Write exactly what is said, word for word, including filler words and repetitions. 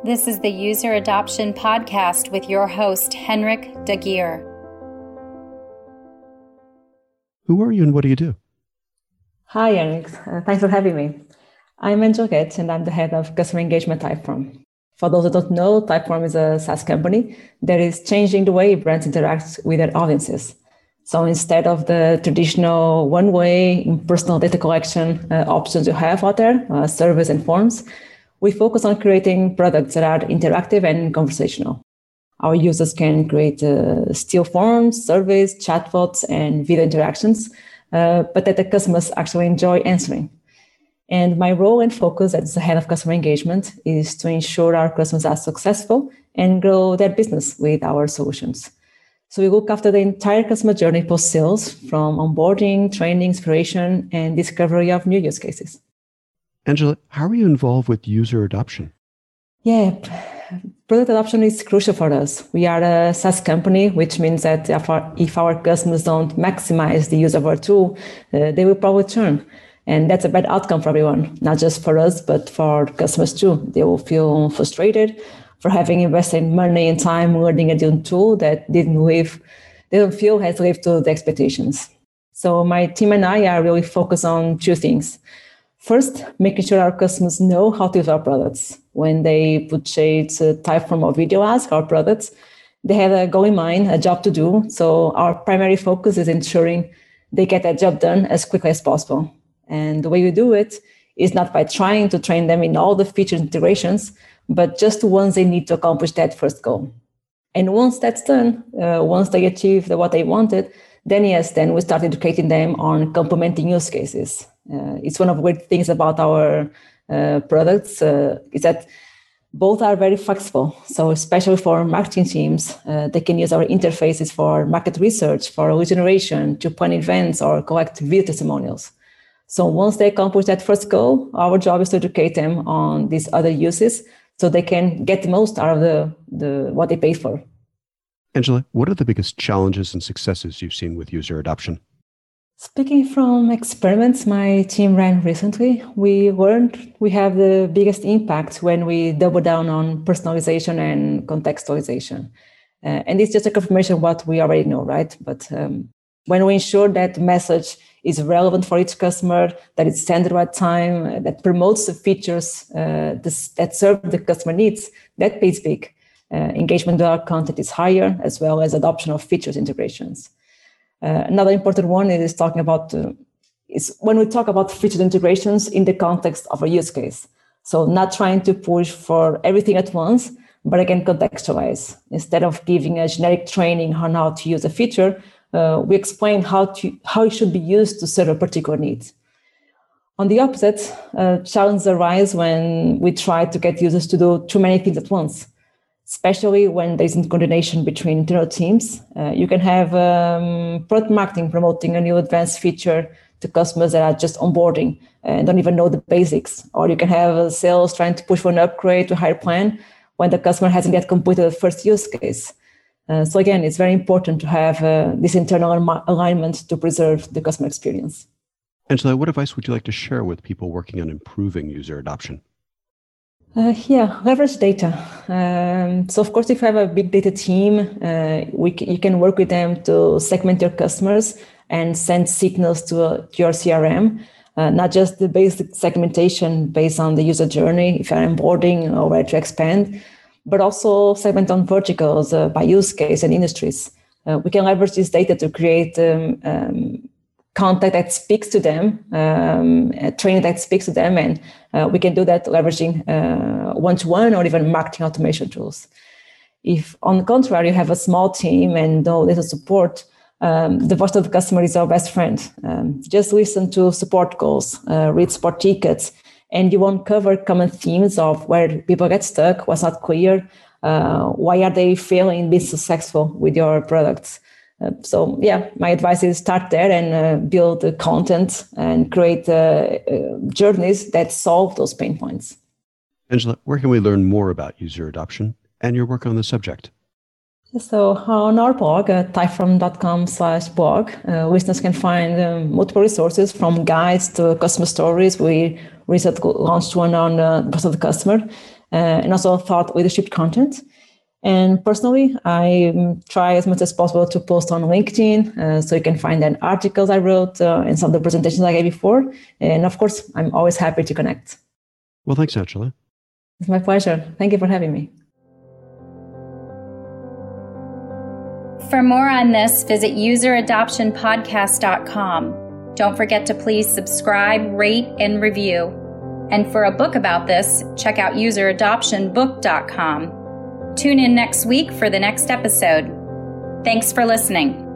This is the User Adoption Podcast with your host, Henrik de Geer. Who are you and what do you do? Hi, Henrik. Uh, thanks for having me. I'm Angel Getz, and I'm the head of customer engagement at Typeform. For those that don't know, Typeform is a SaaS company that is changing the way brands interact with their audiences. So instead of the traditional one-way personal data collection uh, options you have out there, uh, surveys and forms, we focus on creating products that are interactive and conversational. Our users can create uh, still forms, surveys, chatbots, and video interactions, uh, but that the customers actually enjoy answering. And my role and focus as the head of customer engagement is to ensure our customers are successful and grow their business with our solutions. So we look after the entire customer journey post-sales, from onboarding, training, inspiration, and discovery of new use cases. Angela, how are you involved with user adoption? Yeah, product adoption is crucial for us. We are a SaaS company, which means that if our, if our customers don't maximize the use of our tool, uh, they will probably churn. And that's a bad outcome for everyone, not just for us, but for customers too. They will feel frustrated for having invested money and time learning a new tool that didn't live, they don't feel has lived to the expectations. So my team and I are really focused on two things. First, making sure our customers know how to use our products. When they purchase a Typeform or VideoAsk, our products, they have a goal in mind, a job to do. So our primary focus is ensuring they get that job done as quickly as possible. And the way we do it is not by trying to train them in all the feature integrations, but just the ones they need to accomplish that first goal. And once that's done, uh, once they achieve what they wanted, then yes, then we start educating them on complementing use cases. Uh, it's one of the great things about our uh, products uh, is that both are very flexible. So especially for marketing teams, uh, they can use our interfaces for market research, for lead generation, to plan events or collect video testimonials. So once they accomplish that first goal, our job is to educate them on these other uses so they can get the most out of the, the what they paid for. Angela, what are the biggest challenges and successes you've seen with user adoption? Speaking from experiments my team ran recently, we learned we have the biggest impact when we double down on personalization and contextualization. Uh, and it's just a confirmation of what we already know, right? But um, when we ensure that the message is relevant for each customer, that it's sent at the right time, uh, that promotes the features uh, this, that serve the customer needs, that pays big. Uh, engagement with our content is higher, as well as adoption of features integrations. Uh, another important one is talking about, uh, is when we talk about feature integrations in the context of a use case. So not trying to push for everything at once, but again, contextualize. Instead of giving a generic training on how to use a feature, Uh, we explain how to how it should be used to serve a particular need. On the opposite, uh, challenges arise when we try to get users to do too many things at once, especially when there's no coordination between internal teams. Uh, you can have um, product marketing promoting a new advanced feature to customers that are just onboarding and don't even know the basics. Or you can have uh, sales trying to push for an upgrade to a higher plan when the customer hasn't yet completed the first use case. Uh, so again, it's very important to have uh, this internal al- alignment to preserve the customer experience. Angela, what advice would you like to share with people working on improving user adoption? Uh, yeah, leverage data. Um, so of course, if you have a big data team, uh, we c- you can work with them to segment your customers and send signals to, uh, to your C R M, uh, not just the basic segmentation based on the user journey, if you're onboarding or where to expand, but also segment on verticals uh, by use case and industries. Uh, we can leverage this data to create um, um, content that speaks to them, um, training that speaks to them, and uh, we can do that leveraging uh, one-to-one or even marketing automation tools. If, on the contrary, you have a small team and no data support, um, the voice of the customer is our best friend. Um, just listen to support calls, uh, read support tickets, and you won't cover common themes of where people get stuck, what's not clear, uh, why are they failing being successful with your products. Uh, so yeah, my advice is start there and uh, build the content and create uh, uh, journeys that solve those pain points. Angela, where can we learn more about user adoption and your work on the subject? So on our blog, uh, typeform.com slash blog, uh, listeners can find um, multiple resources from guides to customer stories. We recently launched one on uh, the voice of the customer. uh, and also thought leadership content. And personally, I um, try as much as possible to post on LinkedIn, uh, so you can find then articles I wrote uh, and some of the presentations I gave before. And of course, I'm always happy to connect. Well, thanks, Angela. It's my pleasure. Thank you for having me. For more on this, visit user adoption podcast dot com. Don't forget to please subscribe, rate, and review. And for a book about this, check out user adoption book dot com. Tune in next week for the next episode. Thanks for listening.